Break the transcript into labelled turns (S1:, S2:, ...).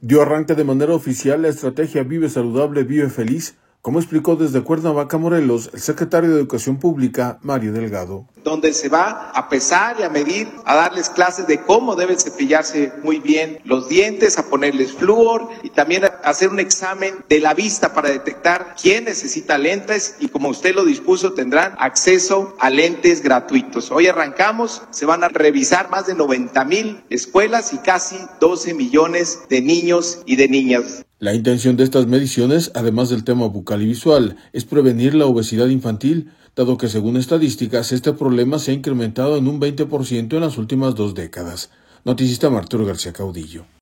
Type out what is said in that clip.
S1: Dio arranque de manera oficial la estrategia Vive Saludable, Vive Feliz, como explicó desde Cuernavaca, Morelos, el secretario de Educación Pública, Mario Delgado.
S2: Donde se va a pesar y a medir, a darles clases de cómo deben cepillarse muy bien los dientes, a ponerles flúor y también a hacer un examen de la vista para detectar quién necesita lentes y como usted lo dispuso tendrán acceso a lentes gratuitos. Hoy arrancamos, se van a revisar más de 90,000 escuelas y casi 12 millones de niños y de niñas.
S1: La intención de estas mediciones, además del tema bucal y visual, es prevenir la obesidad infantil, dado que según estadísticas este problema se ha incrementado en un 20% en las últimas 2 décadas. Noticista Arturo García Caudillo.